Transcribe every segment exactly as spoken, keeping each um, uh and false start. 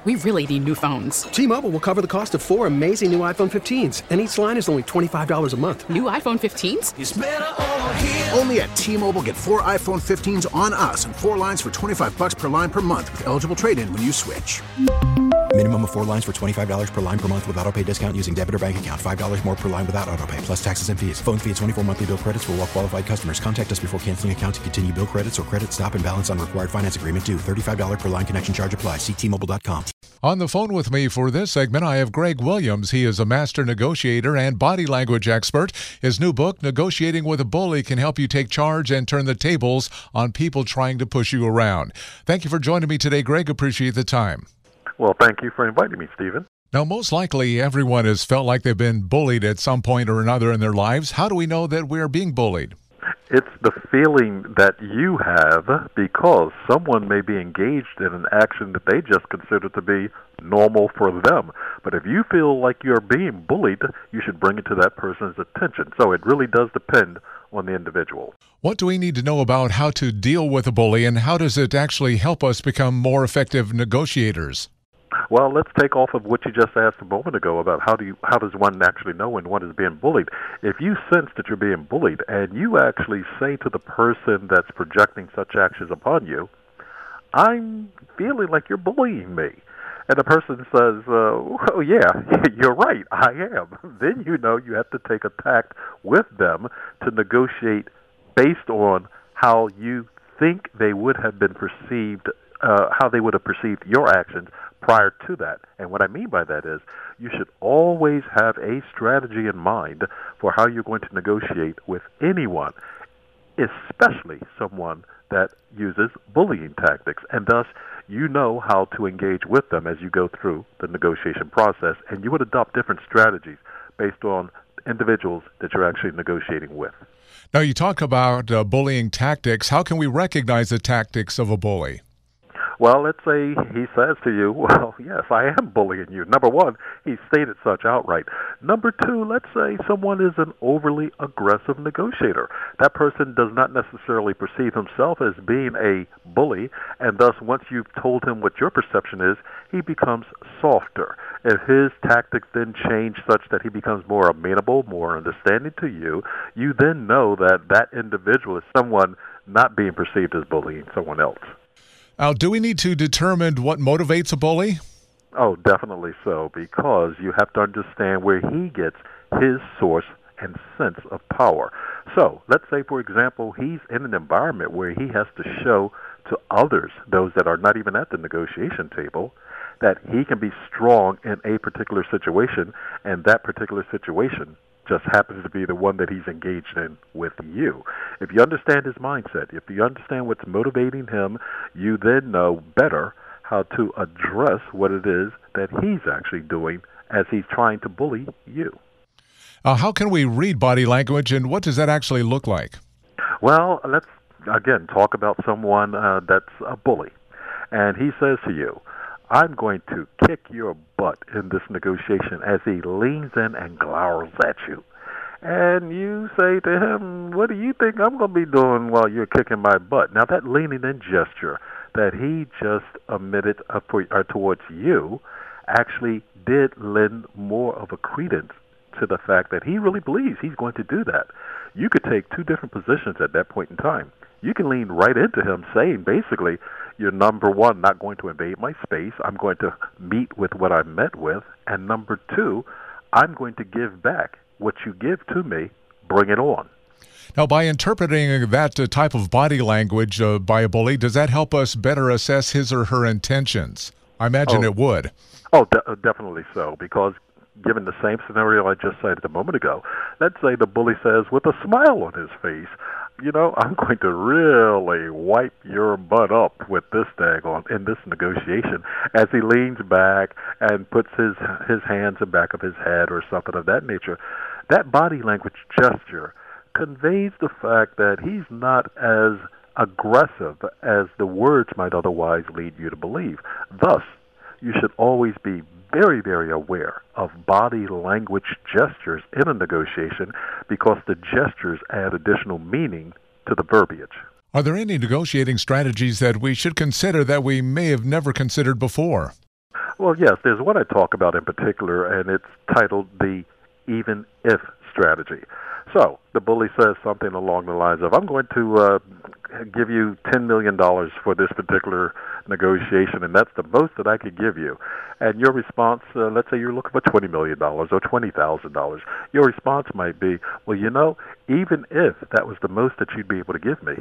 We really need new phones. T-Mobile will cover the cost of four amazing new iPhone fifteens, and each line is only twenty-five dollars a month. New iPhone fifteens? It's better over here. Only at T-Mobile, get four iPhone fifteens on us and four lines for twenty-five dollars per line per month with eligible trade-in when you switch. Minimum of four lines for twenty-five dollars per line per month with autopay discount using debit or bank account. five dollars more per line without autopay, plus taxes and fees. Phone fee at twenty-four monthly bill credits for well-qualified customers. Contact us before canceling account to continue bill credits or credit stop and balance on required finance agreement due. thirty-five dollars per line connection charge applies. See T Mobile dot com. On the phone with me for this segment, I have Greg Williams. He is a master negotiator and body language expert. His new book, Negotiating with a Bully, can help you take charge and turn the tables on people trying to push you around. Thank you for joining me today, Greg. Appreciate the time. Well, thank you for inviting me, Stephen. Now, most likely everyone has felt like they've been bullied at some point or another in their lives. How do we know that we're being bullied? It's the feeling that you have because someone may be engaged in an action that they just consider to be normal for them. But if you feel like you're being bullied, you should bring it to that person's attention. So it really does depend on the individual. What do we need to know about how to deal with a bully, and how does it actually help us become more effective negotiators? Well, let's take off of what you just asked a moment ago about how do you, how does one actually know when one is being bullied. If you sense that you're being bullied and you actually say to the person that's projecting such actions upon you, I'm feeling like you're bullying me. And the person says, uh, oh, yeah, you're right, I am. Then you know you have to take a tact with them to negotiate based on how you think they would have been perceived, uh, how they would have perceived your actions prior to that. And what I mean by that is you should always have a strategy in mind for how you're going to negotiate with anyone, especially someone that uses bullying tactics. And thus, you know how to engage with them as you go through the negotiation process, and you would adopt different strategies based on individuals that you're actually negotiating with. Now, you talk about uh, bullying tactics. How can we recognize the tactics of a bully? Well, let's say he says to you, well, yes, I am bullying you. Number one, he stated such outright. Number two, let's say someone is an overly aggressive negotiator. That person does not necessarily perceive himself as being a bully, and thus once you've told him what your perception is, he becomes softer. If his tactics then change such that he becomes more amenable, more understanding to you, you then know that that individual is someone not being perceived as bullying someone else. Now, do we need to determine what motivates a bully? Oh, definitely so, because you have to understand where he gets his source and sense of power. So, let's say, for example, he's in an environment where he has to show to others, those that are not even at the negotiation table, that he can be strong in a particular situation, and that particular situation just happens to be the one that he's engaged in with you. If you understand his mindset, if you understand what's motivating him, you then know better how to address what it is that he's actually doing as he's trying to bully you. Uh, how can we read body language, and what does that actually look like? Well, let's, again, talk about someone uh, that's a bully. And he says to you, I'm going to kick your butt in this negotiation, as he leans in and glowers at you. And you say to him, what do you think I'm going to be doing while you're kicking my butt? Now, that leaning in gesture that he just emitted uh, for, uh, towards you actually did lend more of a credence to the fact that he really believes he's going to do that. You could take two different positions at that point in time. You can lean right into him saying, basically, you're, number one, not going to invade my space. I'm going to meet with what I met with. And number two, I'm going to give back what you give to me. Bring it on. Now, by interpreting that uh, type of body language uh, by a bully, does that help us better assess his or her intentions? I imagine oh, it would. Oh, de- definitely so, because given the same scenario I just cited a moment ago, let's say the bully says with a smile on his face, you know, I'm going to really wipe your butt up with this daggone in this negotiation, as he leans back and puts his his hands in the back of his head or something of that nature. That body language gesture conveys the fact that he's not as aggressive as the words might otherwise lead you to believe. Thus, you should always be very, very aware of body language gestures in a negotiation, because the gestures add additional meaning to the verbiage. Are there any negotiating strategies that we should consider that we may have never considered before? Well, yes, there's one I talk about in particular, and it's titled the even if strategy. So the bully says something along the lines of, I'm going to uh, give you ten million dollars for this particular negotiation, and that's the most that I could give you. And your response, uh, let's say you're looking for twenty million dollars or twenty thousand dollars. Your response might be, well, you know, even if that was the most that you'd be able to give me,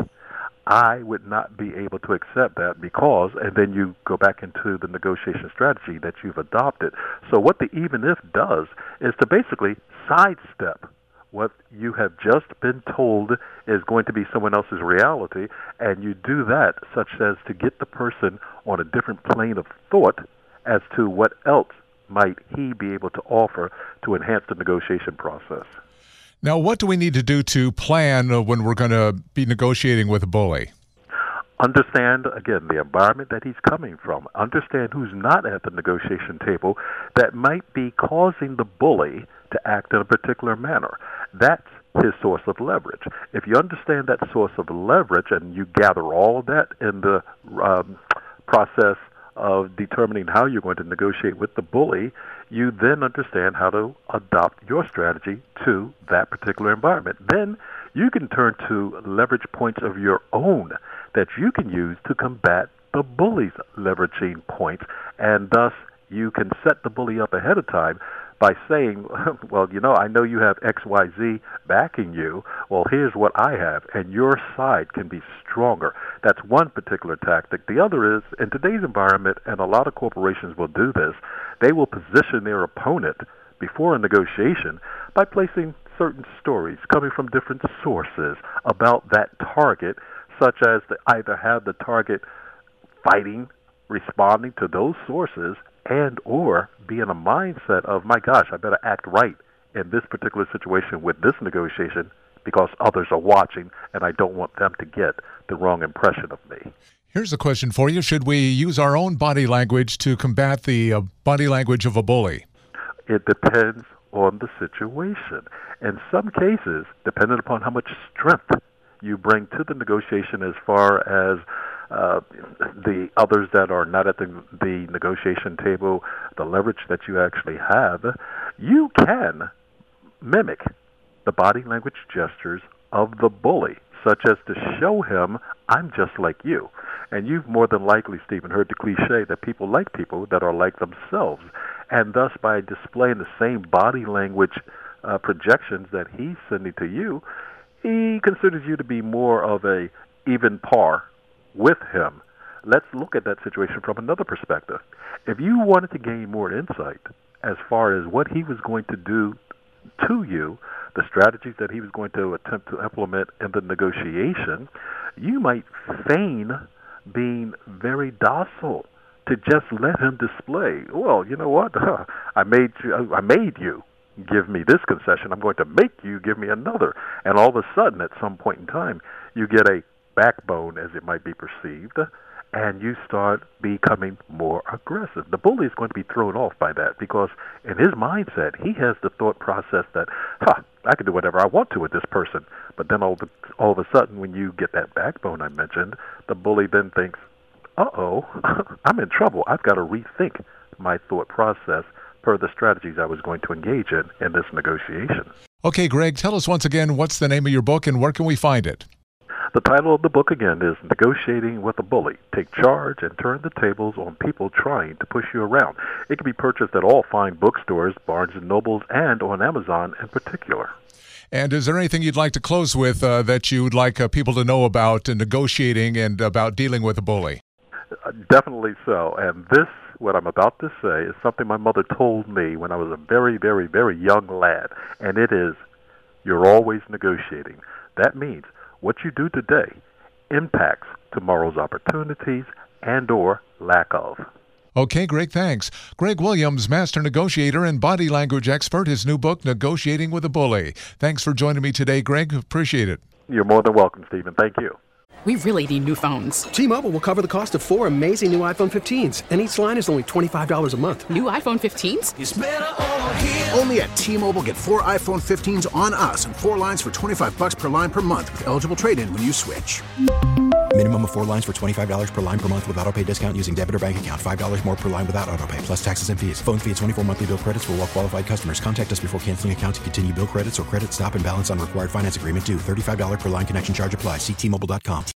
I would not be able to accept that because, and then you go back into the negotiation strategy that you've adopted. So what the even if does is to basically sidestep what you have just been told is going to be someone else's reality, and you do that such as to get the person on a different plane of thought as to what else might he be able to offer to enhance the negotiation process. Now, what do we need to do to plan uh, when we're going to be negotiating with a bully? Understand, again, the environment that he's coming from. Understand who's not at the negotiation table that might be causing the bully to act in a particular manner. That's his source of leverage. If you understand that source of leverage and you gather all of that in the um, process of determining how you're going to negotiate with the bully, you then understand how to adopt your strategy to that particular environment. Then you can turn to leverage points of your own that you can use to combat the bully's leveraging points, and thus you can set the bully up ahead of time by saying, well, you know, I know you have X Y Z backing you. Well, here's what I have, and your side can be stronger. That's one particular tactic. The other is, in today's environment, and a lot of corporations will do this, they will position their opponent before a negotiation by placing certain stories coming from different sources about that target, such as to either have the target fighting, responding to those sources, and or be in a mindset of, my gosh, I better act right in this particular situation with this negotiation because others are watching and I don't want them to get the wrong impression of me. Here's a question for you. Should we use our own body language to combat the uh, body language of a bully? It depends on the situation. In some cases, depending upon how much strength you bring to the negotiation as far as Uh, the others that are not at the, the negotiation table, the leverage that you actually have, you can mimic the body language gestures of the bully, such as to show him, I'm just like you. And you've more than likely, Stephen, heard the cliche that people like people that are like themselves. And thus, by displaying the same body language uh, projections that he's sending to you, he considers you to be more of a even par with him. Let's look at that situation from another perspective. If you wanted to gain more insight as far as what he was going to do to you, the strategies that he was going to attempt to implement in the negotiation, you might feign being very docile to just let him display, well, you know what, I made you, I made you give me this concession, I'm going to make you give me another. And all of a sudden, at some point in time, you get a backbone, as it might be perceived, and you start becoming more aggressive. The bully is going to be thrown off by that because in his mindset, he has the thought process that, huh, I can do whatever I want to with this person. But then all of, a, all of a sudden, when you get that backbone I mentioned, the bully then thinks, uh-oh, I'm in trouble. I've got to rethink my thought process per the strategies I was going to engage in in this negotiation. Okay, Greg, tell us once again, what's the name of your book and where can we find it? The title of the book, again, is Negotiating with a Bully. Take charge and turn the tables on people trying to push you around. It can be purchased at all fine bookstores, Barnes and Nobles, and on Amazon in particular. And is there anything you'd like to close with uh, that you would like uh, people to know about uh, negotiating and about dealing with a bully? Uh, definitely so. And this, what I'm about to say, is something my mother told me when I was a very, very, very young lad. And it is, you're always negotiating. That means what you do today impacts tomorrow's opportunities and or lack of. Okay, Greg, thanks. Greg Williams, master negotiator and body language expert, his new book, Negotiating with a Bully. Thanks for joining me today, Greg. Appreciate it. You're more than welcome, Stephen. Thank you. We really need new phones. T-Mobile will cover the cost of four amazing new iPhone fifteens, and each line is only twenty-five dollars a month. New iPhone fifteens? It's better over here. Only at T-Mobile, get four iPhone fifteens on us and four lines for twenty-five bucks per line per month with eligible trade-in when you switch. Minimum of four lines for twenty-five dollars per line per month with auto pay discount using debit or bank account. five dollars more per line without auto pay, plus taxes and fees. Phone fee at twenty-four monthly bill credits for well qualified customers. Contact us before canceling account to continue bill credits or credit stop and balance on required finance agreement due. thirty-five dollars per line connection charge applies. See T Mobile dot com.